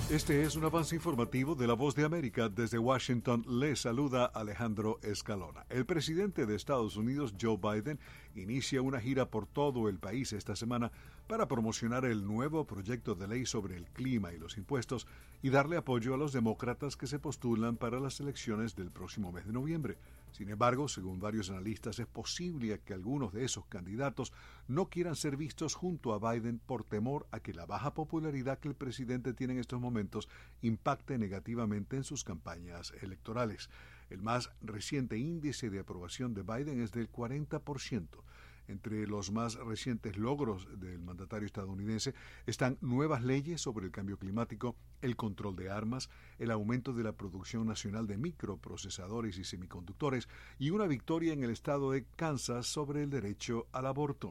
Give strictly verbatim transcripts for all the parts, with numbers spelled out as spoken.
Este es un avance informativo de La Voz de América. Desde Washington le saluda Alejandro Escalona. El presidente de Estados Unidos, Joe Biden, inicia una gira por todo el país esta semana para promocionar el nuevo proyecto de ley sobre el clima y los impuestos y darle apoyo a los demócratas que se postulan para las elecciones del próximo mes de noviembre. Sin embargo, según varios analistas, es posible que algunos de esos candidatos no quieran ser vistos junto a Biden por temor a que la baja popularidad que el presidente tiene en estos momentos impacte negativamente en sus campañas electorales. El más reciente índice de aprobación de Biden es del cuarenta por ciento. Entre los más recientes logros del mandatario estadounidense están nuevas leyes sobre el cambio climático, el control de armas, el aumento de la producción nacional de microprocesadores y semiconductores y una victoria en el estado de Kansas sobre el derecho al aborto.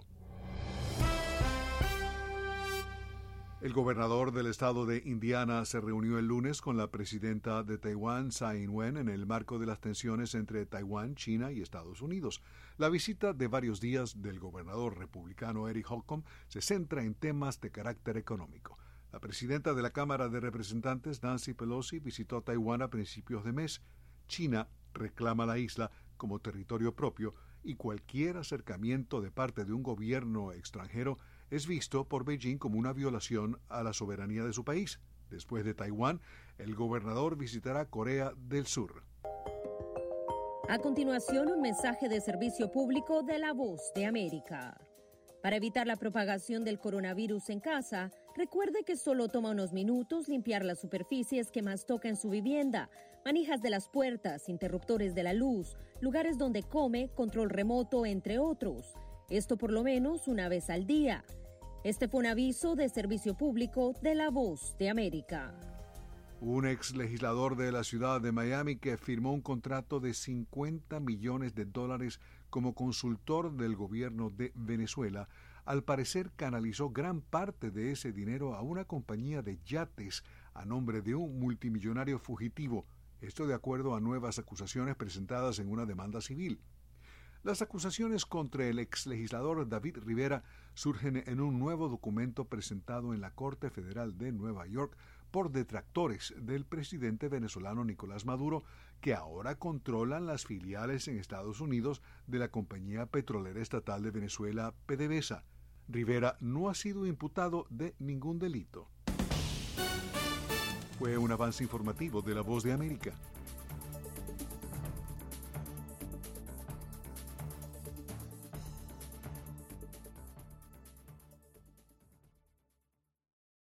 El gobernador del estado de Indiana se reunió el lunes con la presidenta de Taiwán, Tsai Ing-wen, en el marco de las tensiones entre Taiwán, China y Estados Unidos. La visita de varios días del gobernador republicano Eric Holcomb se centra en temas de carácter económico. La presidenta de la Cámara de Representantes, Nancy Pelosi, visitó Taiwán a principios de mes. China reclama la isla como territorio propio y cualquier acercamiento de parte de un gobierno extranjero es visto por Beijing como una violación a la soberanía de su país. Después de Taiwán, el gobernador visitará Corea del Sur. A continuación, un mensaje de servicio público de La Voz de América. Para evitar la propagación del coronavirus en casa, recuerde que solo toma unos minutos limpiar las superficies que más toca en su vivienda, manijas de las puertas, interruptores de la luz, lugares donde come, control remoto, entre otros. Esto por lo menos una vez al día. Este fue un aviso de servicio público de La Voz de América. Un ex legislador de la ciudad de Miami que firmó un contrato de cincuenta millones de dólares como consultor del gobierno de Venezuela, al parecer canalizó gran parte de ese dinero a una compañía de yates a nombre de un multimillonario fugitivo. Esto de acuerdo a nuevas acusaciones presentadas en una demanda civil. Las acusaciones contra el exlegislador David Rivera surgen en un nuevo documento presentado en la Corte Federal de Nueva York por detractores del presidente venezolano Nicolás Maduro, que ahora controlan las filiales en Estados Unidos de la compañía petrolera estatal de Venezuela, PDVSA. Rivera no ha sido imputado de ningún delito. Fue un avance informativo de La Voz de América.